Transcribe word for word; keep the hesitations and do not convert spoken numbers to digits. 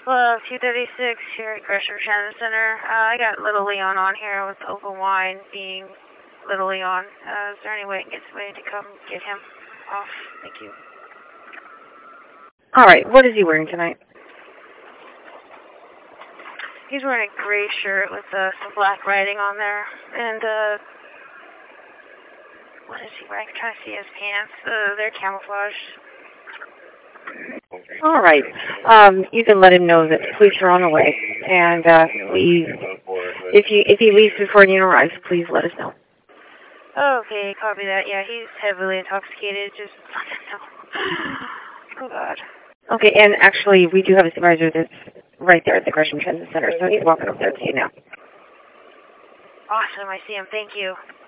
Well, two thirty-six here at Gresham Transit Center. Uh, I got Little Leon on here with open wine being Little Leon. Uh, is there any way I can get somebody to come get him off? Thank you. All right, what is he wearing tonight? He's wearing a gray shirt with uh, some black writing on there. And, uh, what is he wearing? I'm trying to see his pants. Uh, they're camouflaged. All right. Um, you can let him know that the police are on the way. And uh, we, if, you, if he leaves before you arrive, please let us know. Okay, copy that. Yeah, he's heavily intoxicated. Just let him know. Oh, God. Okay, and actually, we do have a supervisor that's right there at the Gresham Transit Center, so he's walking up there to you now. Awesome, I see him. Thank you.